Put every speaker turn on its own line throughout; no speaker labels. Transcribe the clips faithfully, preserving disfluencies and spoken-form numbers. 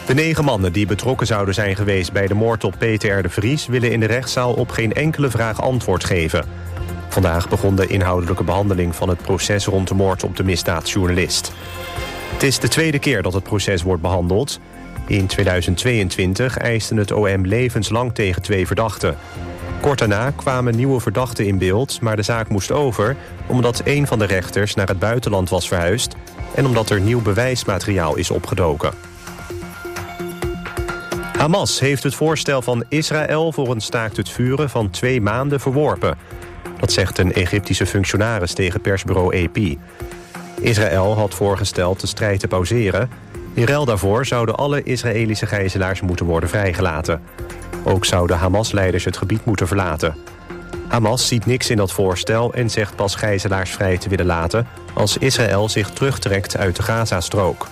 De negen mannen die betrokken zouden zijn geweest bij de moord op Peter R. de Vries... willen in de rechtszaal op geen enkele vraag antwoord geven. Vandaag begon de inhoudelijke behandeling van het proces rond de moord op de misdaadjournalist. Het is de tweede keer dat het proces wordt behandeld. In tweeduizend tweeëntwintig eiste het O M levenslang tegen twee verdachten. Kort daarna kwamen nieuwe verdachten in beeld, maar de zaak moest over... omdat een van de rechters naar het buitenland was verhuisd... en omdat er nieuw bewijsmateriaal is opgedoken. Hamas heeft het voorstel van Israël voor een staakt het vuren van twee maanden verworpen. Dat zegt een Egyptische functionaris tegen persbureau A P. Israël had voorgesteld de strijd te pauzeren. In ruil daarvoor zouden alle Israëlische gijzelaars moeten worden vrijgelaten. Ook zouden Hamas-leiders het gebied moeten verlaten. Hamas ziet niks in dat voorstel en zegt pas gijzelaars vrij te willen laten... als Israël zich terugtrekt uit de Gazastrook.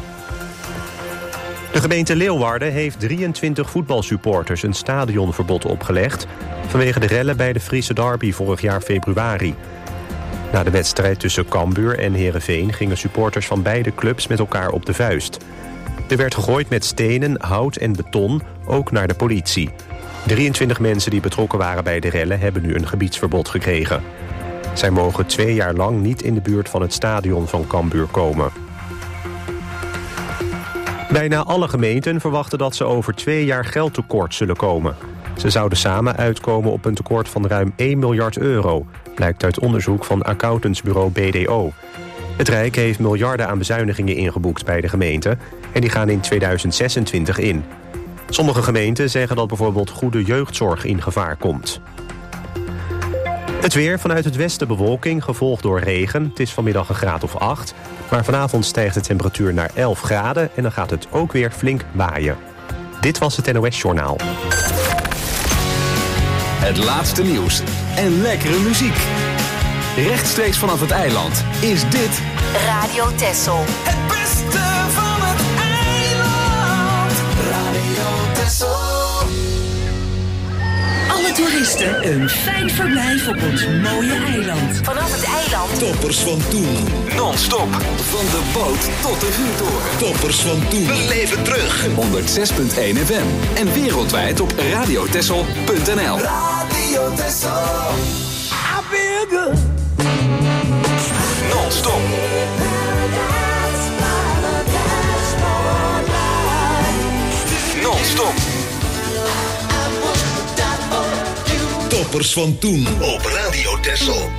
De gemeente Leeuwarden heeft drieëntwintig voetbalsupporters een stadionverbod opgelegd... vanwege de rellen bij de Friese derby vorig jaar februari. Na de wedstrijd tussen Cambuur en Heerenveen gingen supporters van beide clubs met elkaar op de vuist. Er werd gegooid met stenen, hout en beton, ook naar de politie. drieëntwintig mensen die betrokken waren bij de rellen hebben nu een gebiedsverbod gekregen. Zij mogen twee jaar lang niet in de buurt van het stadion van Cambuur komen. Bijna alle gemeenten verwachten dat ze over twee jaar geldtekort zullen komen. Ze zouden samen uitkomen op een tekort van ruim één miljard euro... blijkt uit onderzoek van accountantsbureau B D O. Het Rijk heeft miljarden aan bezuinigingen ingeboekt bij de gemeente... en die gaan in tweeduizend zesentwintig in. Sommige gemeenten zeggen dat bijvoorbeeld goede jeugdzorg in gevaar komt. Het weer, vanuit het westen bewolking, gevolgd door regen. Het is vanmiddag een graad of acht. Maar vanavond stijgt de temperatuur naar elf graden... en dan gaat het ook weer flink waaien. Dit was het N O S-journaal.
Het laatste nieuws en lekkere muziek. Rechtstreeks vanaf het eiland is dit...
Radio Texel.
Het beste van het eiland. Radio Texel.
Alle toeristen een fijn verblijf op ons mooie eiland.
Vanaf het eiland.
Toppers van toen.
Non-stop. Van de boot tot de vuurtoren.
Toppers van toen.
We leven terug. honderd zes punt één F M. En wereldwijd op radiotessel punt n l.
Radio Texel. I feel good.
Non-stop. Non-stop.
Toppers van toen op Radio Texel.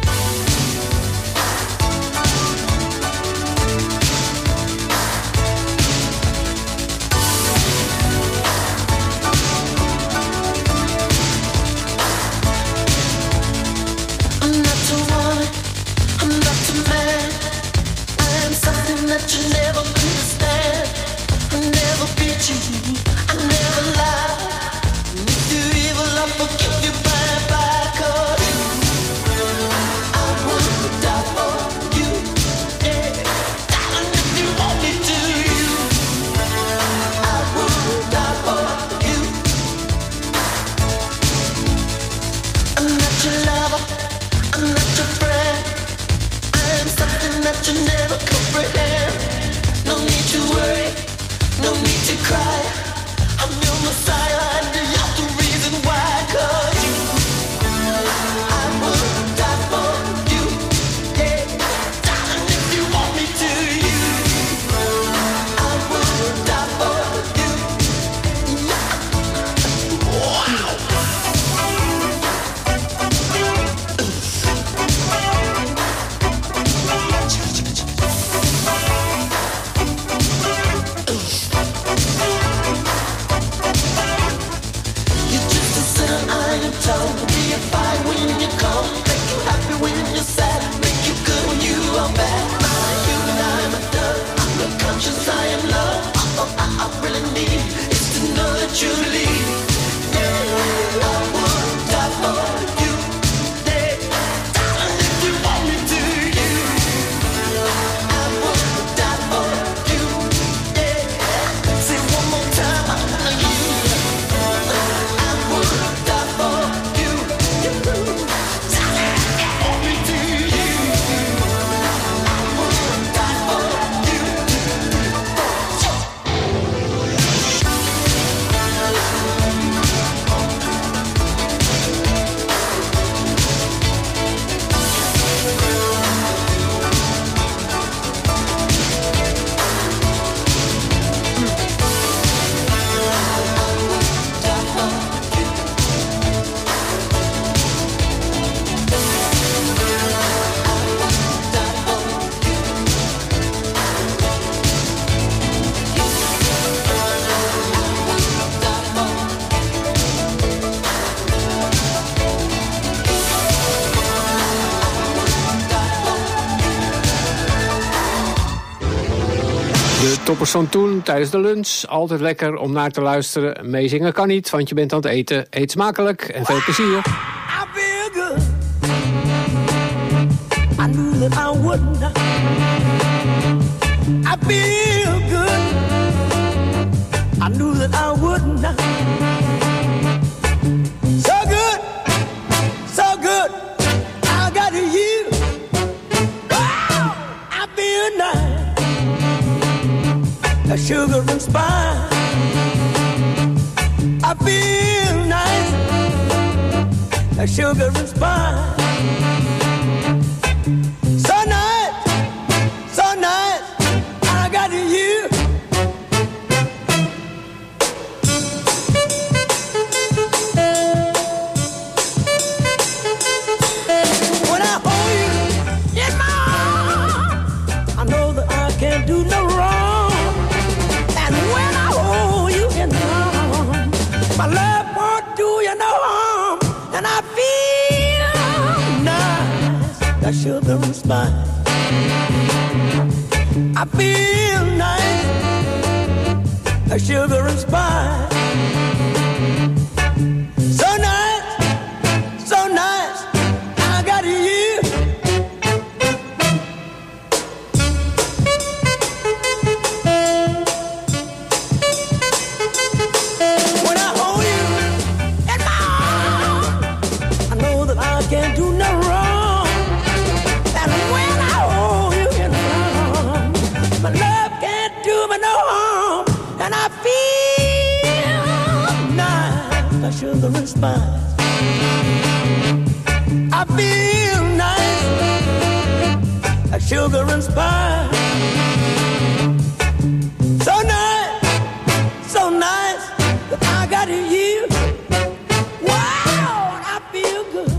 Toppers van toen, tijdens de lunch. Altijd lekker om naar te luisteren. Meezingen kan niet, want je bent aan het eten. Eet smakelijk en veel plezier.
I feel good. I knew that I wouldn't. I feel good. I knew that I wouldn't. So good, so good. I got you. Wow, I feel nice. A sugar and spice. I feel nice. A sugar and spice. So nice, so nice. I got you. When I hold you in my arms, I know that I can't do no wrong. And when I hold you in my arms, my love won't do you no harm. And I feel nice, that sugar and spice. I feel nice, that sugar and spice. So nice, so nice, I got you. When I hold you in my arms, I know that I can't do no wrong. And when I hold you in my arms, my love can't do me no harm. And I feel nice, like sugar and spice. I feel nice, like sugar and spice. So nice, so nice that I got you. Wow, and I feel good.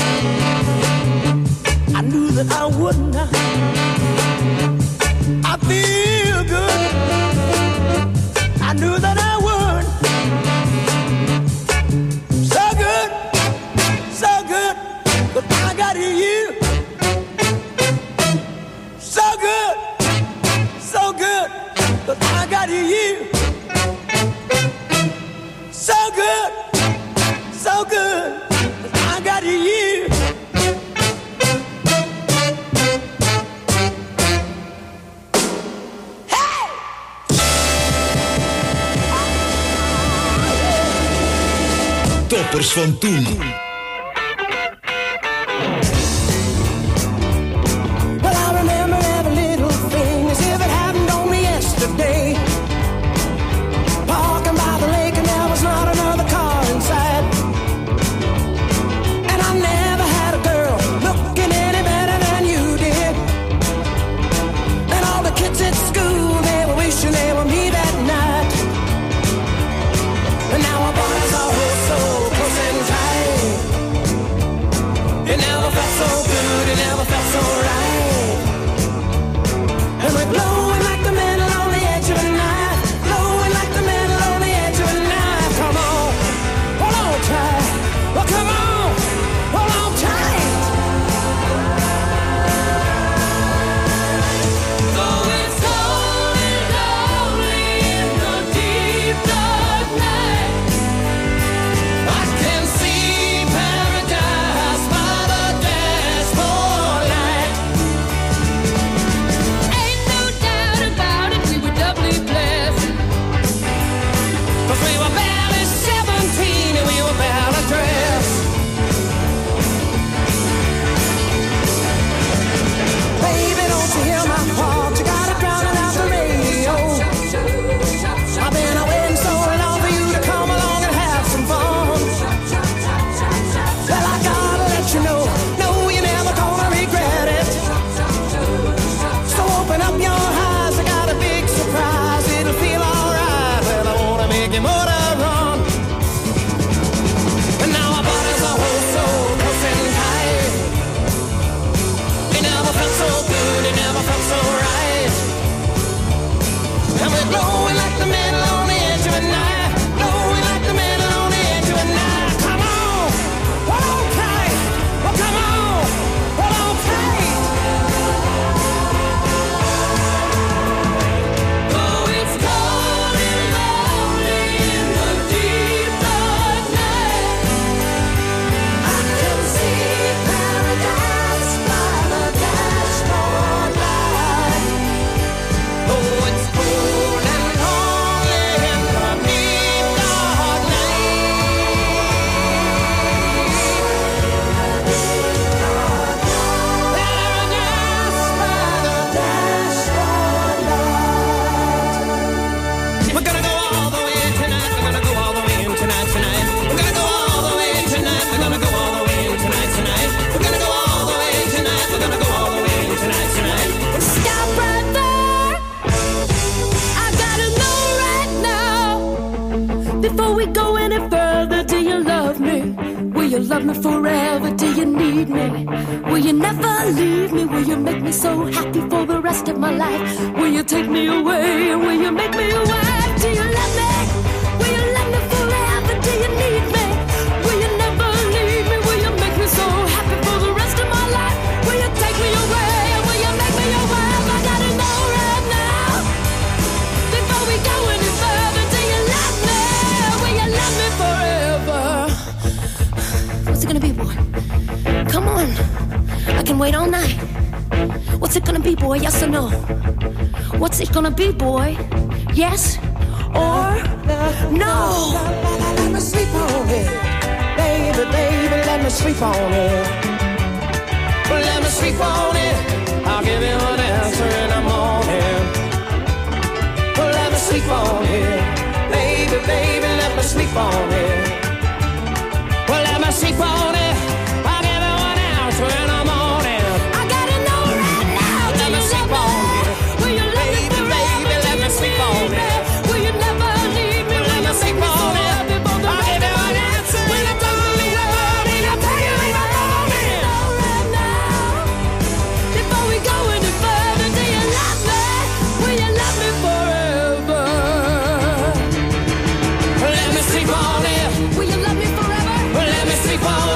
I knew that I wouldn't. I feel good. I knew that I would. So good, so good, but I got you. So good, so good, but I got you. So good, so good, but I got you.
Toppers van toen.
Well, I remember every little thing as if it happened only yesterday. Walking by the lake and there was not another car inside. And I never had a girl looking any better than you did. And all the kids at school, they were wishing they were me that night. And now our bodies are so close and tight. It never felt so good, it never felt so right. And we're glowing like the metal on the edge of a knife. Glowing like the metal on the edge of a knife. Come on, hold on tight. Well, come on, hold on tight. Though it's cold and lonely in the deep dark night, I can see paradise by the dashboard light. Ain't no doubt about it, we were doubly blessed. 'Cause we were barely seventeen and we were barely dressed. Baby, don't you hear my heart? You gotta drown it out the radio. I've been waiting so long for you to come along and have some fun. Well, I gotta let you know, no, you're never gonna regret it. So open up your eyes, I got a big surprise. It'll feel alright. Well, I wanna make you motor run. And now our bodies are oh so close and tight. It never felt so good, it never felt so right. And we're glowing like the metal on the edge of a knife. Glowing like the metal on the edge of a knife. Come on, hold on tight. Well, come on, hold on tight. Though Before we go any further, do you love me? Will you love me forever? Do you need me? Will you never leave me? Will you make me so happy for the rest of my life? Will you take me away? Will you make me your wife? Do you love me? Will you love me forever? Do you need me? Will you never leave me? Will you make me so happy for the rest of my life? Will you take me away? Will you make me your wife? I gotta know right now. Before we go any further, do you love me? Will you love me forever? What's it gonna be, boy? Come on, I can wait all night. What's it gonna be, boy? Yes or no? What's it gonna be, boy? Yes or no?
Let me sleep on it, baby, baby. Let me sleep on it. Let me sleep on it. I'll give you an answer in the morning. Let me sleep on it, baby, baby. Let me sleep on it. Well, let me sleep on it. I'll give you an answer in the morning.
I gotta know right now.
Let me sleep on it.
Will you let me
Baby, baby, let me sleep on it.
Will you never leave me?
Let me sleep on it. I'll give you an answer in the morning. I'll tell you in the morning.
Right now. Before we go any further, do you love me? Will you love me forever?
Let me sleep on it.
Will you love me forever?
Let me sleep on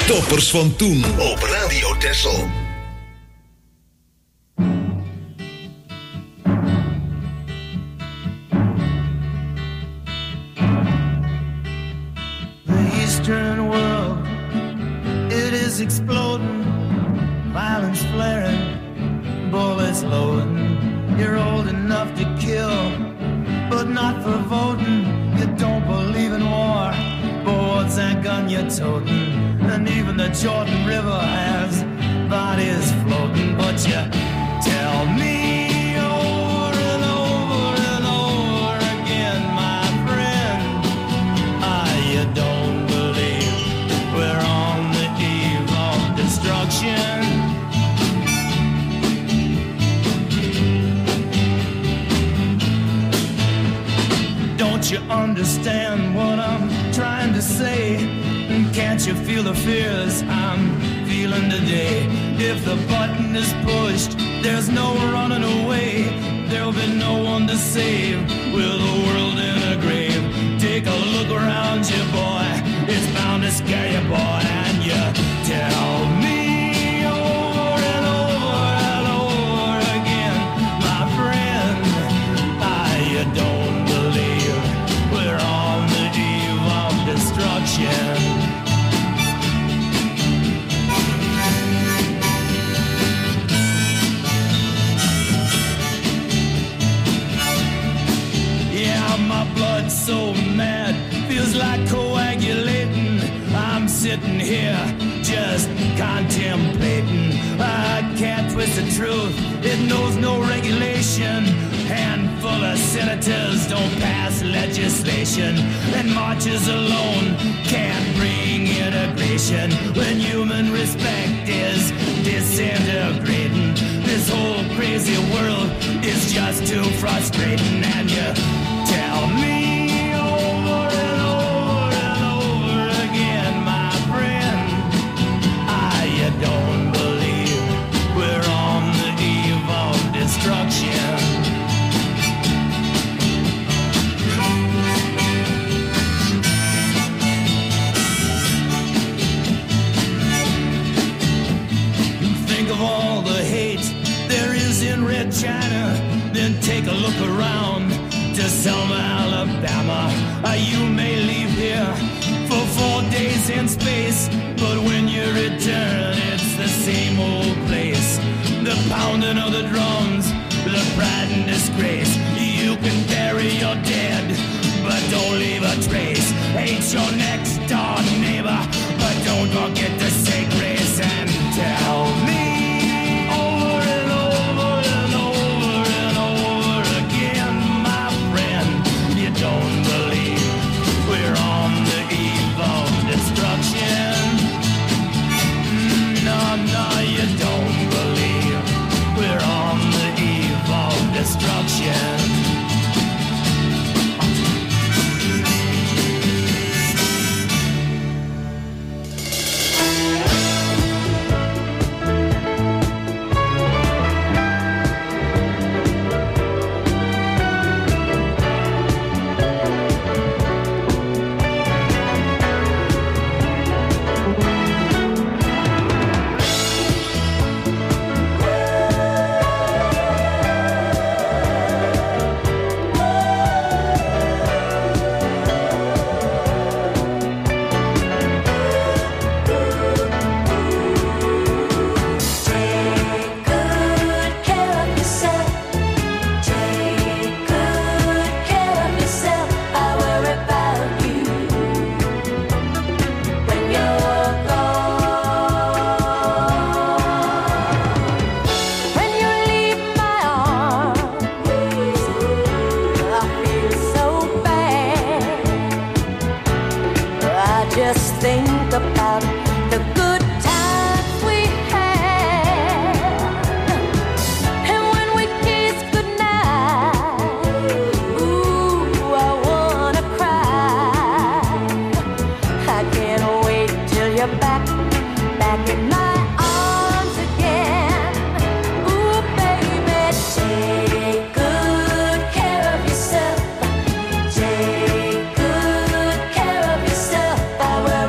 Toppers van toen op Radio Texel.
The Eastern world, it is exploding, violence flaring, bullets loading. You're old enough to kill, but not for voting. You don't believe in war, but what's that gun you're toting? And even the Jordan River has bodies floating. But you tell me over and over and over again, my friend, ah, you don't believe we're on the eve of destruction. Don't you understand what I'm trying to say? Can't you feel the fears I'm feeling today? If the button is pushed, there's no running away. There'll be no one to save with the world in a grave. Take a look around you, boy. It's bound to scare you, boy. And you tell me over and over and over again, my friend, ah, you don't believe we're on the eve of destruction. So mad, feels like coagulating. I'm sitting here just contemplating. I can't twist the truth, it knows no regulation. Handful of senators don't pass legislation, and marches alone can't bring integration. When human respect is disintegrating, this whole crazy world is just too frustrating. And you tell me don't believe we're on the eve of destruction. Think of all the hate there is in Red China, then take a look around to Selma, Alabama. Uh, you may leave here for four days in space, but when you return, it's the same old place. The pounding of the drums, the pride and disgrace. You can bury your dead, but don't leave a trace. Hate your next door neighbor, but don't forget to say grace. And tell me over and over and over and over again, my friend, you don't believe we're on the eve of destruction. No, no, you don't believe we're on the eve of destruction.
Take good care of yourself. I wear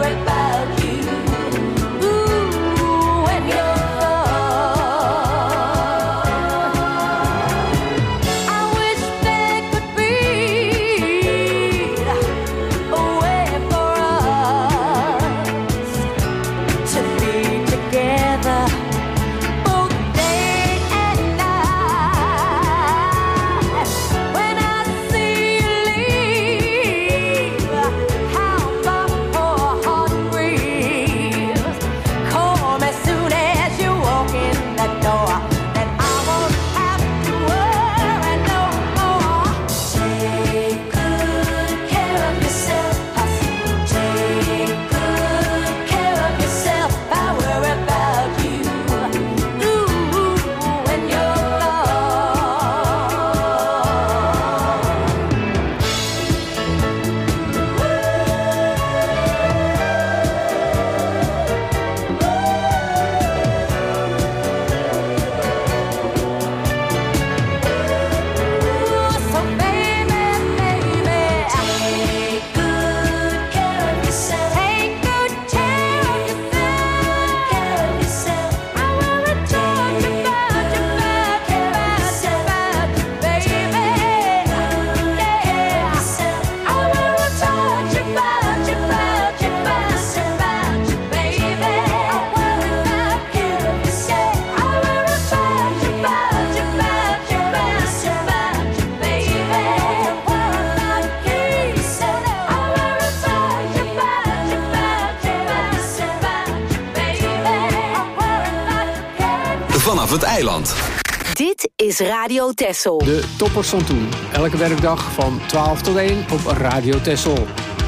vanaf het eiland.
Dit is Radio Texel.
De toppers van toen. Elke werkdag van twaalf tot één op Radio Texel.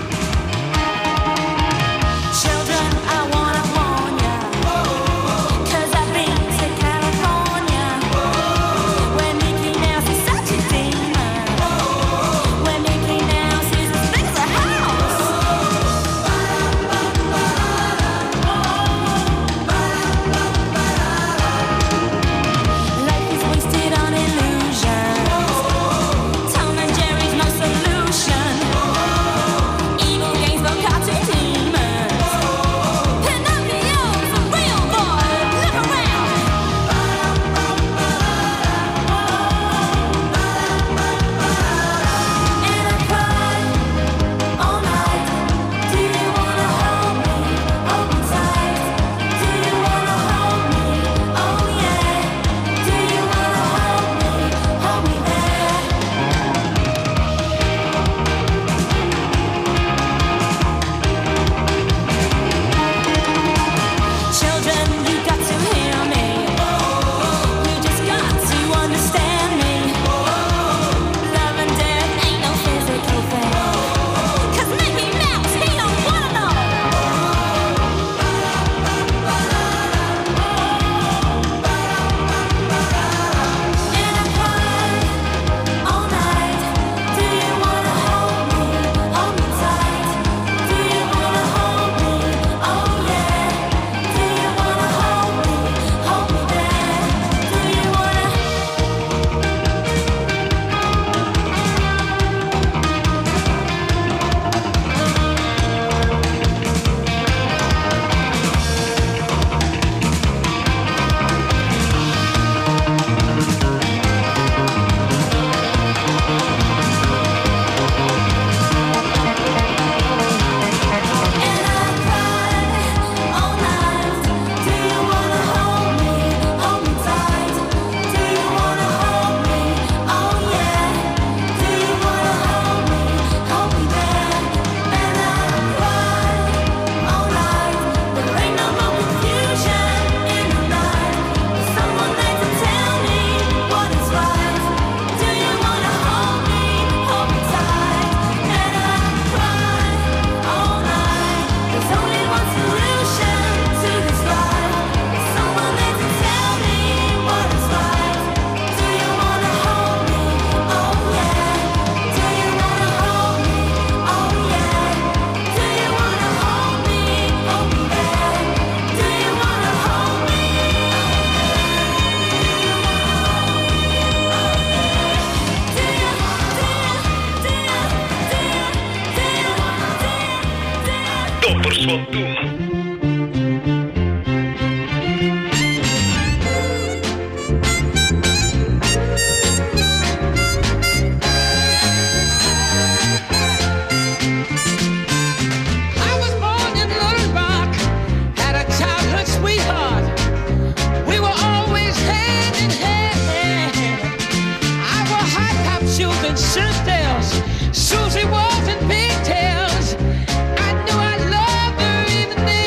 Toppers van toen.
Susie was in pigtails. I knew I loved her even then.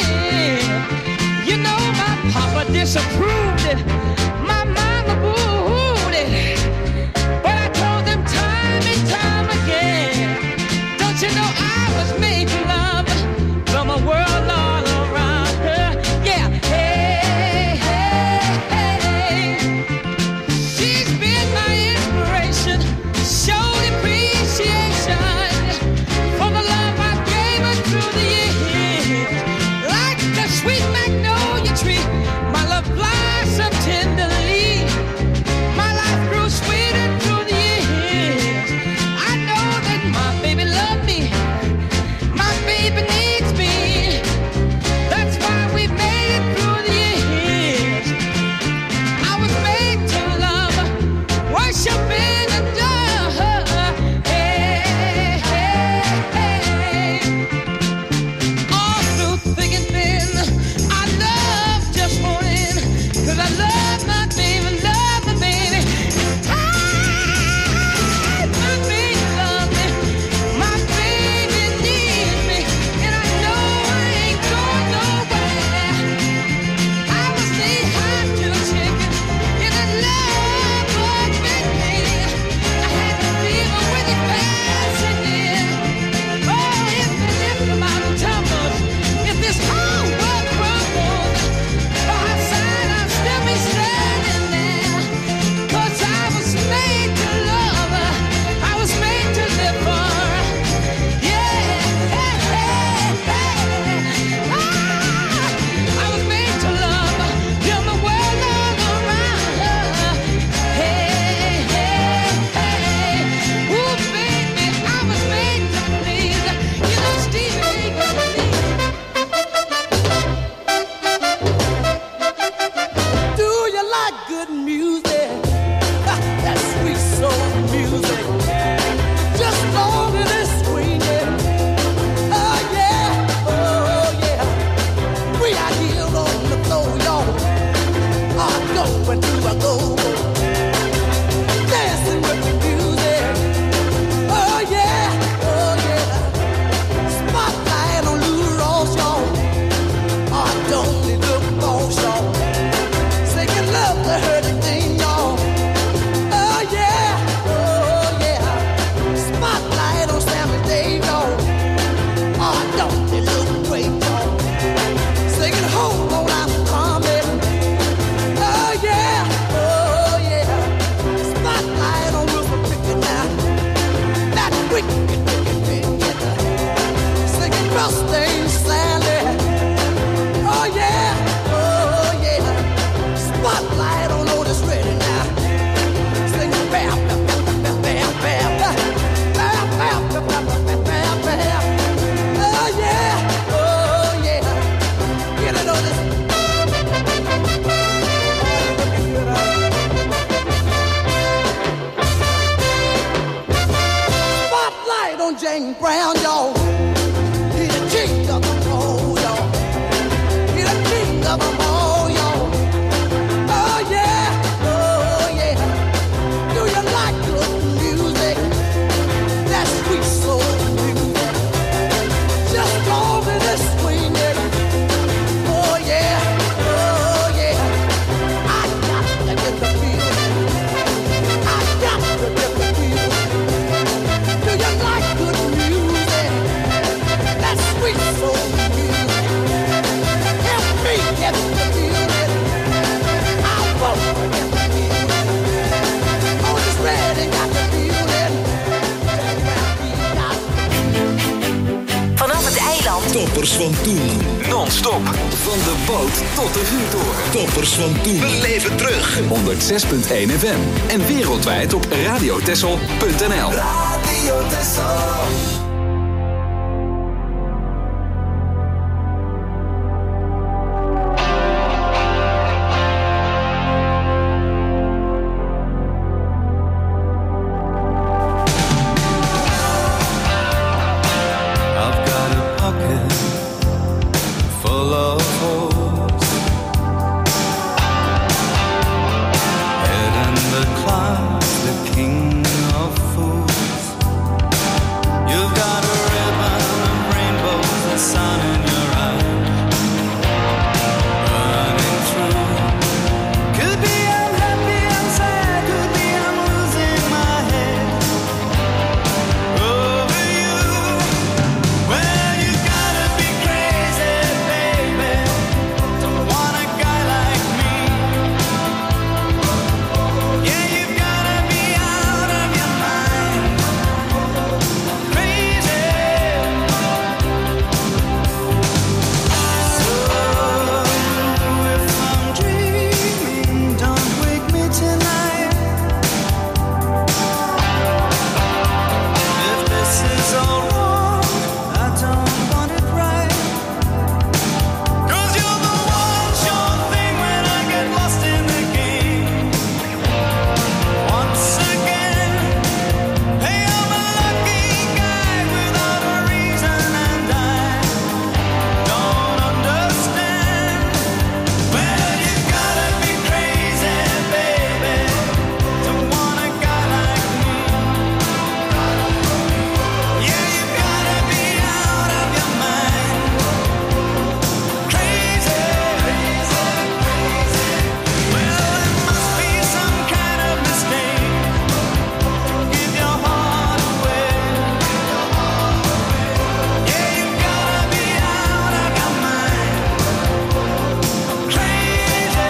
Brown, James Brown, y'all. He's the king of them all, y'all. He's the king of them all, y'all. Oh yeah, oh yeah. Do you like good music? That sweet soul music. Just go over this swing it. Oh yeah, oh yeah. I got to get the feeling. I got to get the feeling. Do you like good music? That sweet soul music. Help me get the feeling. I won't forget the feeling. Oh, it's ready, got the feeling.
Vanaf het eiland.
Toppers van toen.
Non-stop. Van de boot tot de vuurtoren.
Toppers van toen. We leven terug.
honderdzes punt één F M. En wereldwijd op radiotessel punt n l.
Radio Tessel.
I've got a pocket full of holes. Head in the clouds, the king of fools. You've got a ribbon of rainbows, the sun in your eyes, burning through. Could be I'm happy, I'm sad, could be I'm losing my head over you. Well, you gotta be crazy, baby, to want a guy like me. Yeah, you've gotta be out of your mind, crazy. So if I'm dreaming, don't wake me tonight. If this is all wrong, I don't want it right. 'Cause you're the one sure thing when I get lost in the game. Once again, hey, I'm a lucky guy without a reason, and I don't understand. Well, you gotta be crazy, baby, to want a guy like me. Yeah, you gotta be out of your mind, crazy, crazy, crazy. Well, it must be some kind of mistake. Give your heart away. Yeah, you gotta be out of your mind, crazy.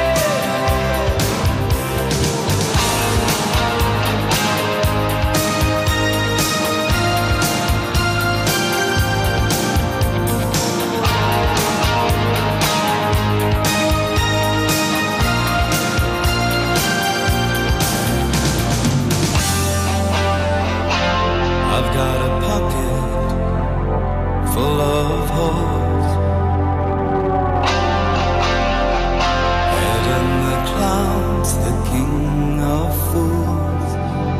I've got a pocket full of holes. Head in the clouds, the king of fools.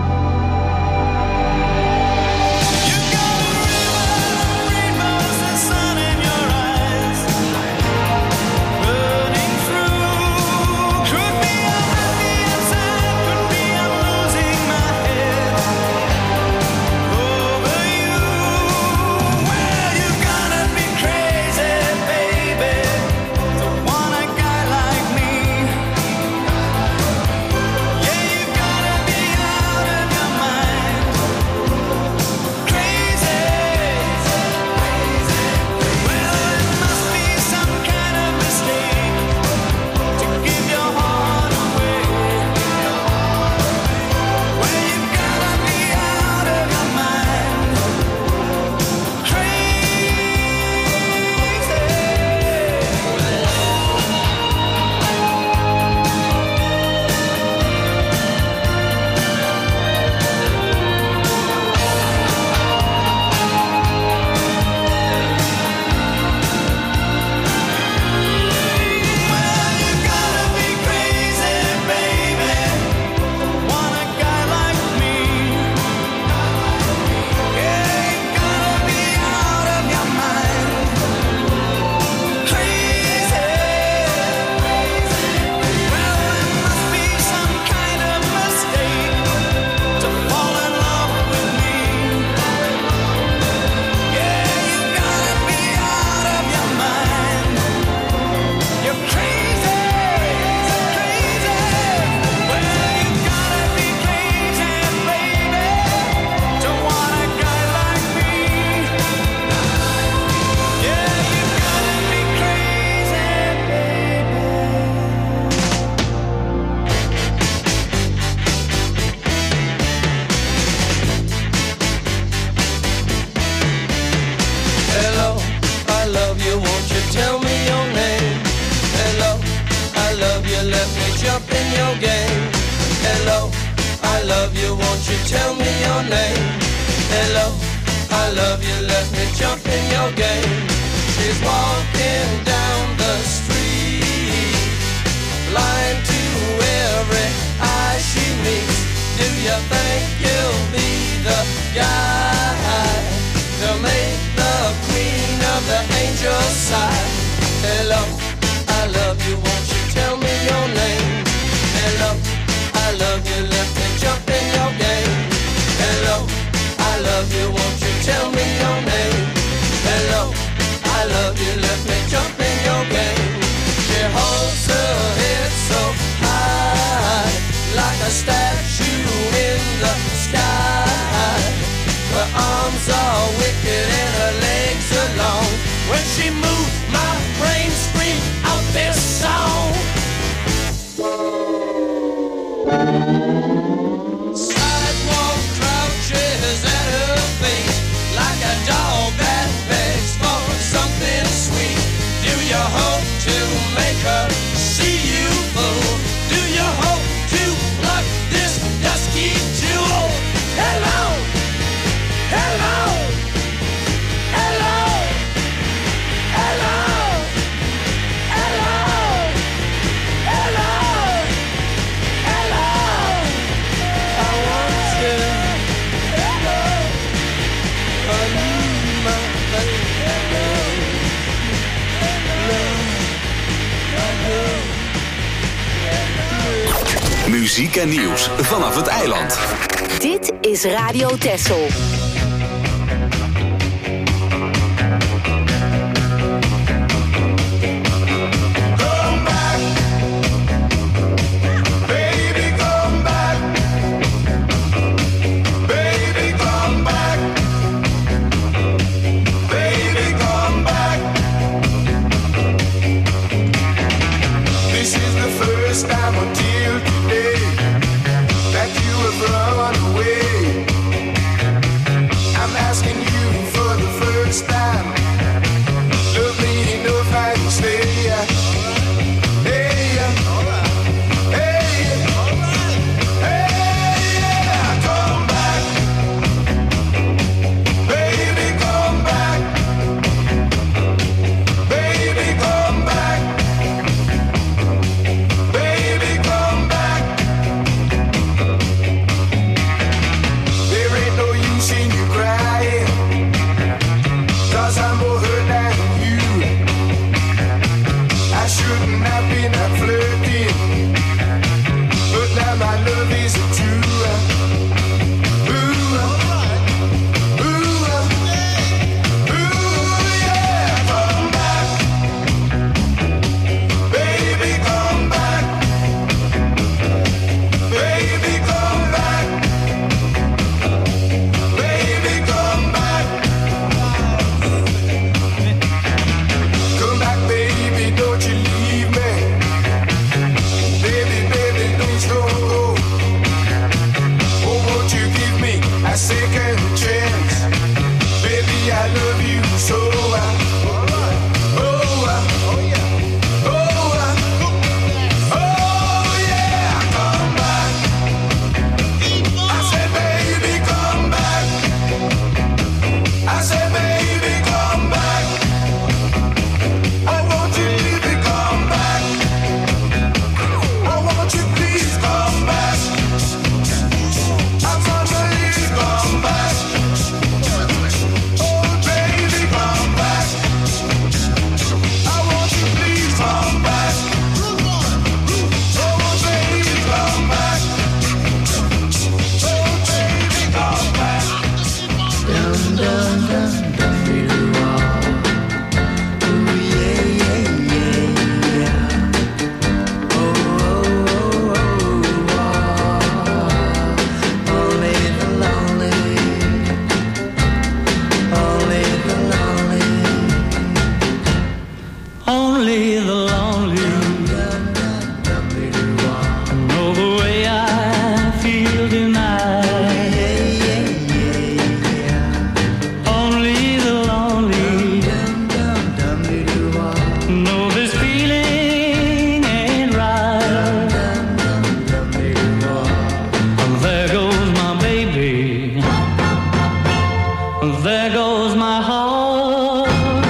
You got a river of rainbows, the sun in your eyes, burning through. Could be I'm happy and sad, could be I'm losing my head over you. Well, you gotta be crazy,
jump in your game. Hello, I love you, won't you tell me your name? Hello, I love you, let me jump in your game. She's walking down the street, blind to every eye she meets. Do you think you'll be the guy to make the queen of the angels sigh? Hello, I love you, won't you tell me your name? Hello, I love you, let me jump in your game. Hello, I love you, won't you tell me your name? Hello, I love you, let me jump in your game. She holds her head so high, like a statue in the sky. Her arms are wicked and her legs are long. When she moves, my brain screams out this song. Sidewalk crouches at her feet, like a dog that begs for something sweet. Do you hope to make her see you fool? Do you hope to pluck this dusky jewel? Hello, hello, hello, hello, hello, hello, hello. I want you, hello, I need my baby, hello,
Muziek en nieuws vanaf het eiland.
Dit is Radio Texel.
Run away. I'm asking you for the first time. Love me enough and stay. Hey, hey, hey, yeah, come back, baby, come back, baby, come back, baby, come back. There ain't no use in you crying, 'cause I'm more hurt than you. I shouldn't have been out flirting, but now my love isn't true. Ooh, ooh, ooh, yeah, come back, baby, come back, baby, come back. Baby, come back. Come back, baby, don't you leave me. Baby, baby, please don't go. Oh, won't you give me a second chance? Baby, I love you so. Oh, oh, yeah. Oh, oh, yeah, come back. I said, baby, come back. I said, baby, come back. I want you, baby, come back. I want you, please come back. I'm on the lead, come back. Oh, baby, come back. I want you, please come back. Oh, baby, come back. Oh, baby, come back. Dun, dun, dun, dun, doo, ah. Ooh, yeah, yeah, yeah, yeah. Oh, oh, oh, oh, ah. Only the lonely, only the lonely,
Only the lonely know the way I feel tonight. Only there goes my heart.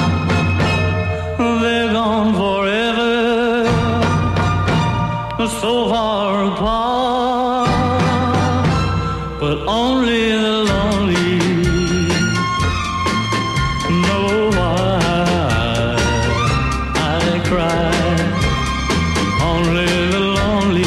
They're gone forever, so far apart. But only the lonely know why I cry. Only the lonely.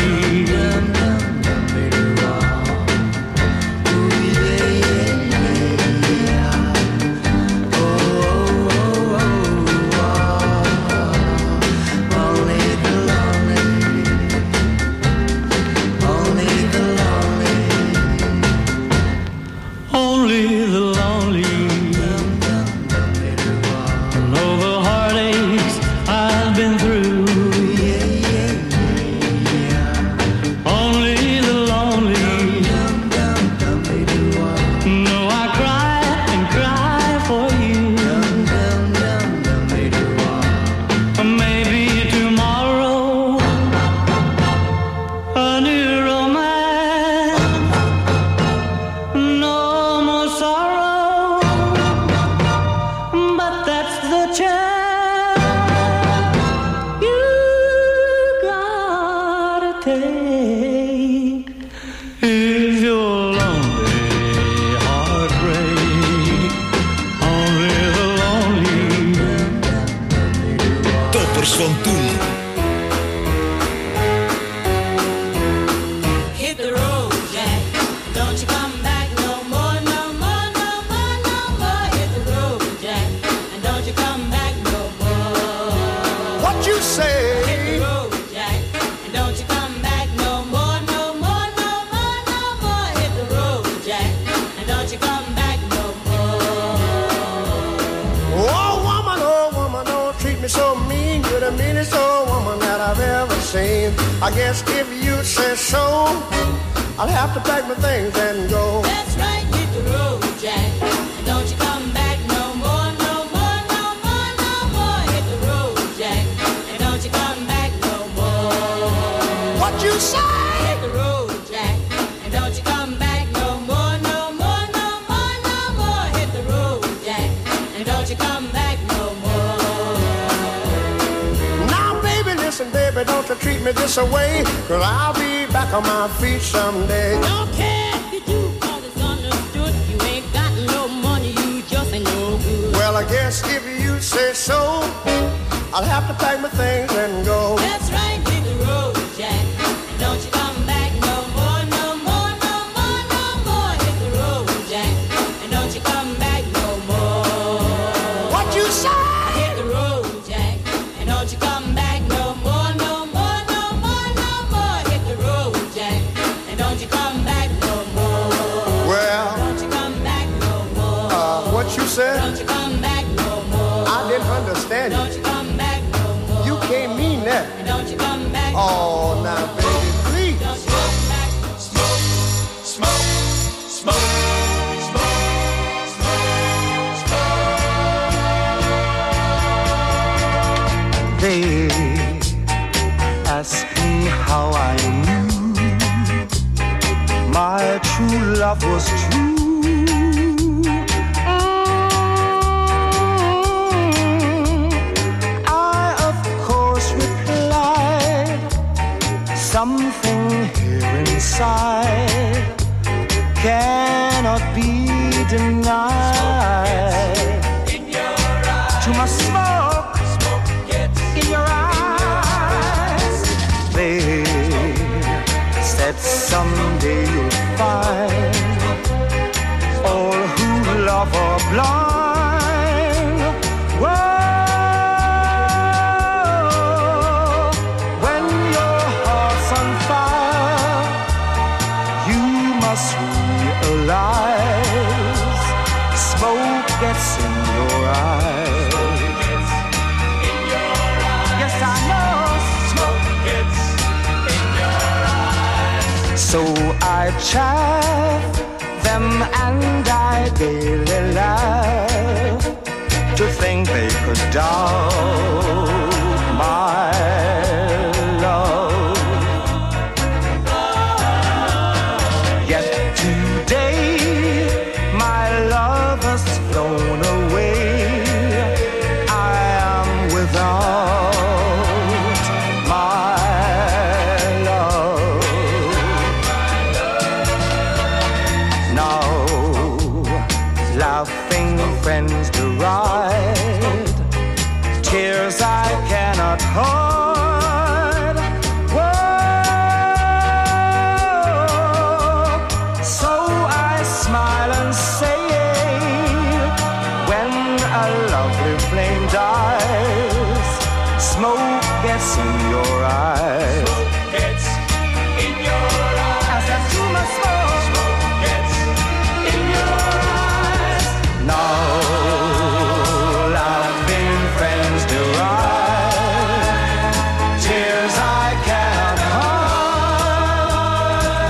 I guess if you say so, I'll have to pack my things and go.
That's right, hit the road, Jack. And don't you come back no more, no more, no more, no more. Hit the road, Jack. And don't you come back no more.
What you say?
Hit the road, Jack. And don't you come back no more, no more, no more, no more. Hit the road, Jack. And don't you come back no more.
Now, baby, listen, baby, don't you treat me this away, 'cause I'll be back on my feet someday.
Don't care if you do, 'cause it's understood. You ain't got no money, you just ain't no good.
Well, I guess if you say so, I'll have to pack my things and go.
That's right, hit the road, Jack. And don't you come back no more, no more, no more, no more. Hit the road, Jack. And don't you come back no more.
What you say?
Hit the road, Jack. And don't you come back no more, no more, no more, no more. Hit the road, Jack. And don't you come back no more.
Well,
don't you come back no more.
Uh, what you said?
Don't you come back no more.
I didn't understand you.
Don't you come back no more.
You can't mean that.
And don't you come back
Oh, now, baby, please.
Don't you come back.
Smoke, smoke, smoke, smoke, smoke, smoke.
They ask me how I knew my true love was true. Something here inside cannot be denied.
In your eyes.
Too much smoke,
Smoke gets
in your eyes. They said someday you'll find all who love are blind. Whoa. Realize smoke gets in your eyes. Yes, I know
smoke gets in your eyes.
So I chaff them and I daily laugh to think they could doubt my love. Yet today my love has flown laughing friends deride, tears I cannot hide. Whoa, so I smile and say, when a lovely flame dies, smoke gets in your eyes.
Smoke gets in your eyes.
I said too much smoke.
Smoke gets in your eyes.
Now laughing friends deride, tears I cannot hide.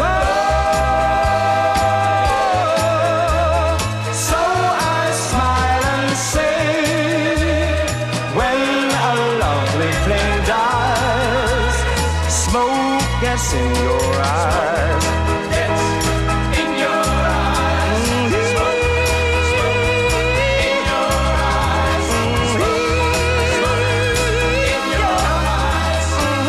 Whoa, so I smile and say, when a lovely flame dies, smoke gets in your eyes.
Gets in your eyes. Smoke, smoke in your eyes. Smoke, smoke in your eyes.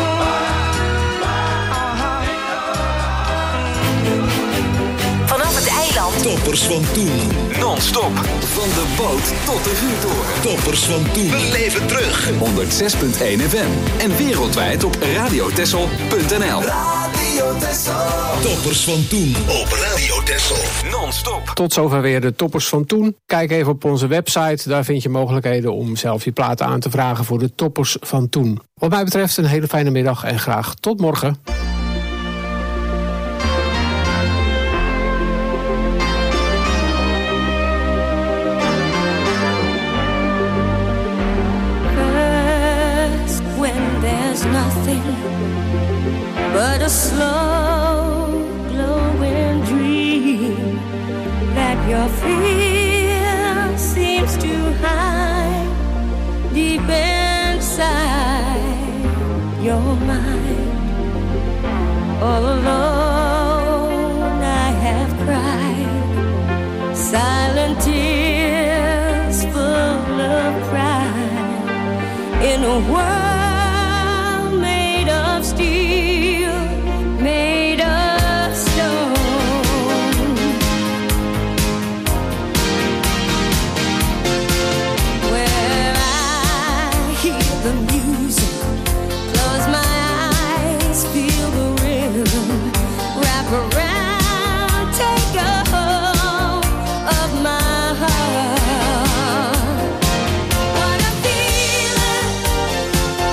Vanaf het eiland
Toppers van toen.
Non-stop. Van de boot tot de vuurtoren.
Toppers van toen. We leven terug.
honderdzes punt één F M. En wereldwijd op radiotessel punt n l.
Radio Tessel. Toppers van toen. Op Radio Tessel.
Non-stop.
Tot zover weer de toppers van toen. Kijk even op onze website. Daar vind je mogelijkheden om zelf je platen aan te vragen voor de toppers van toen. Wat mij betreft een hele fijne middag en graag tot morgen.
First, when there's nothing but a slow glowing dream that your fear seems to hide deep inside your mind. All alone I have cried silent tears full of pride in a world made of steel, made of stone. Where I hear the music, close my eyes, feel the rhythm, wrap around, take a hold of my heart. What a feeling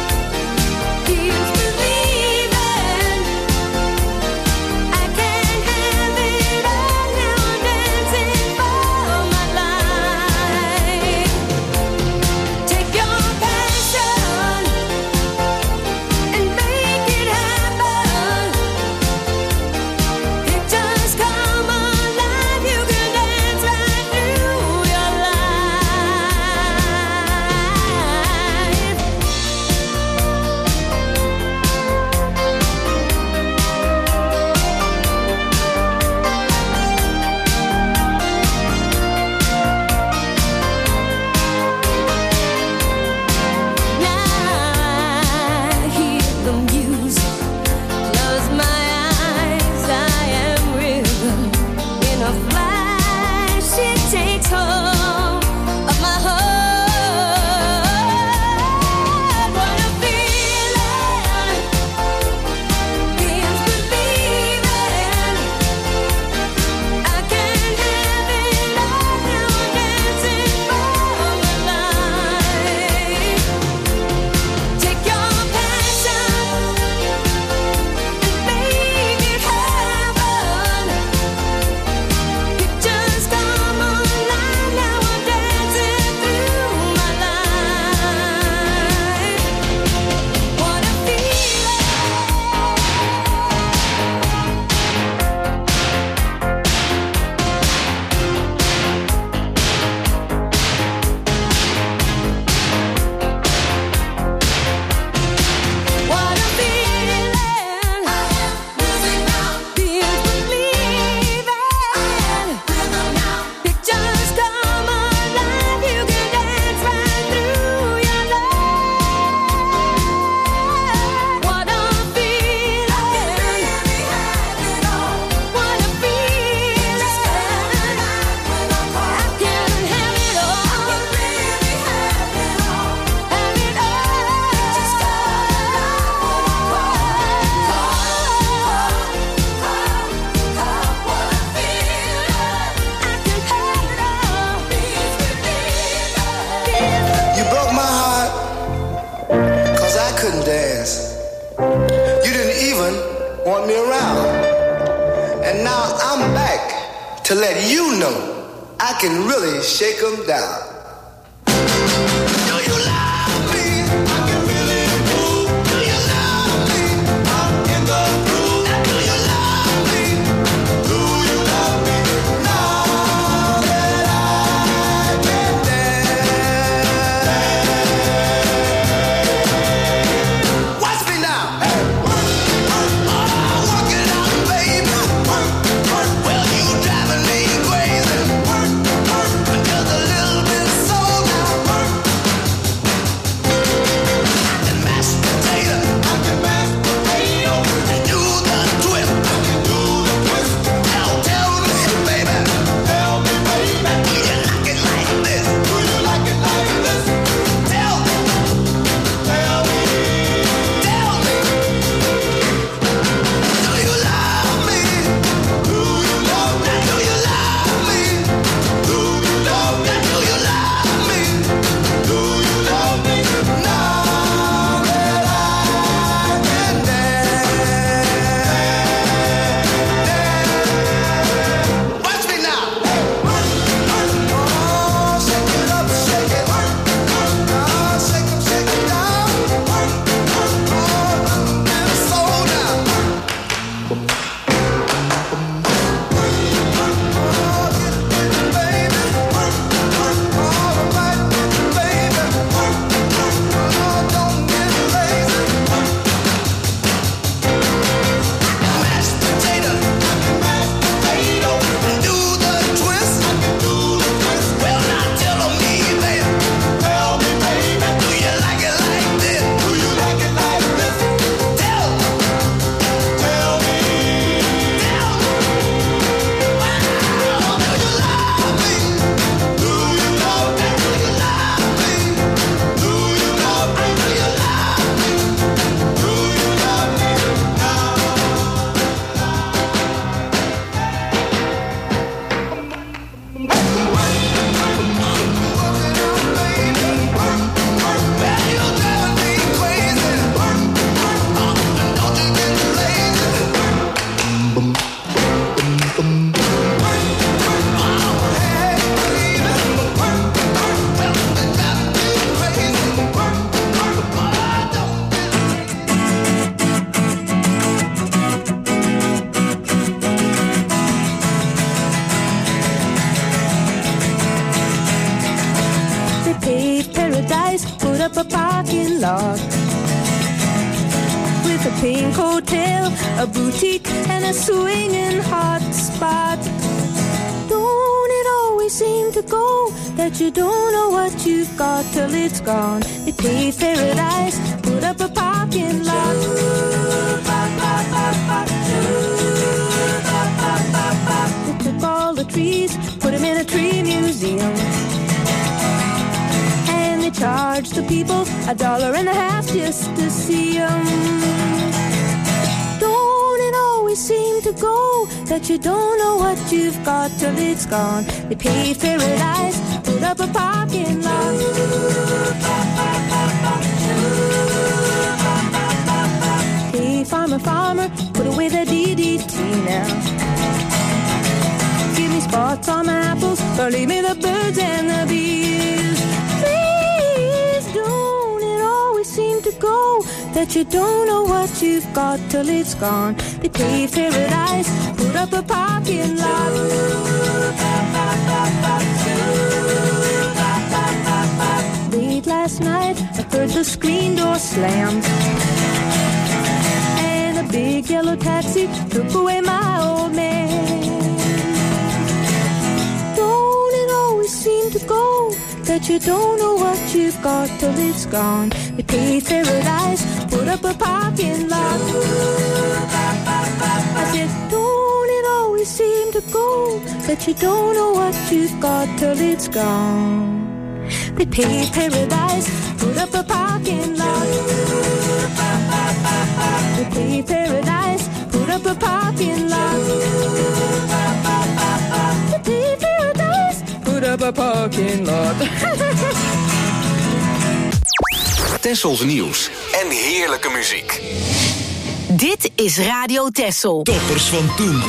You didn't even want me around. And now I'm back to let you know I can really shake them down.
A boutique and a swinging hot spot. Don't it always seem to go that you don't know what you've got till it's gone? They paved paradise, put up a parking lot. They took all the trees, put them in a tree museum. And they charged the people a dollar and a half just to see them. Seem to go that you don't know what you've got till it's gone. They paved paradise, put up a parking lot. Hey, farmer, farmer, put away the D D T now. Give me spots on my apples, or leave me the birds and the bees. Please don't it always seem to go that you don't know what you've got till it's gone. They paved paradise, put up a parking lot. Late last night, I heard the screen door slam, and a big yellow taxi took away my old man. Don't it always seem to go that you don't know what you've got till it's gone? They paved paradise, put up a parking lot. I said, don't it always seem to go that you don't know what you've got till it's gone? They paved paradise, put up a parking lot. They paved paradise, put up a parking lot. They paved paradise, put up a parking lot.
Tessels nieuws en heerlijke muziek.
Dit is Radio Tessel.
Toppers van toen.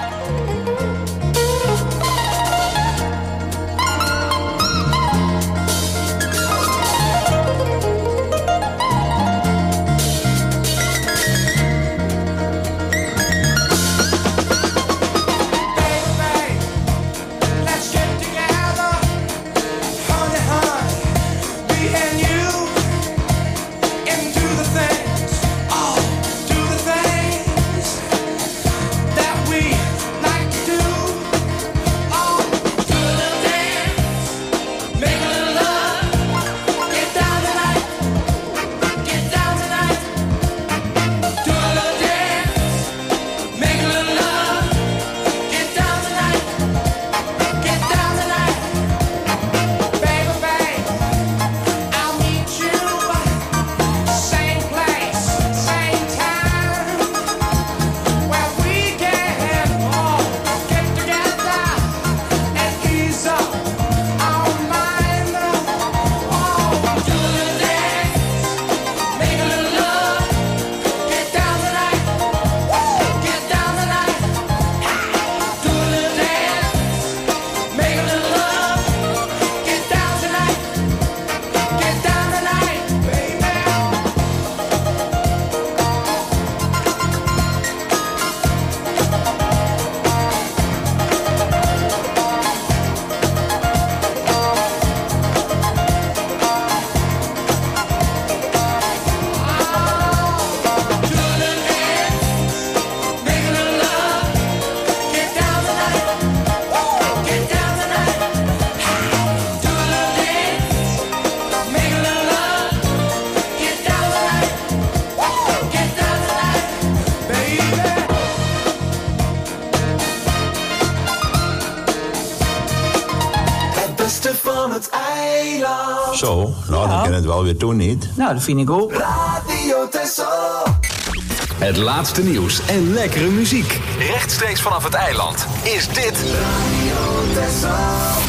Zo, nou, dan kan het wel weer doen, niet?
Nou, dat vind ik ook.
Radio Tessel. Het laatste nieuws en lekkere muziek. Rechtstreeks vanaf het eiland is dit Radio Tessel.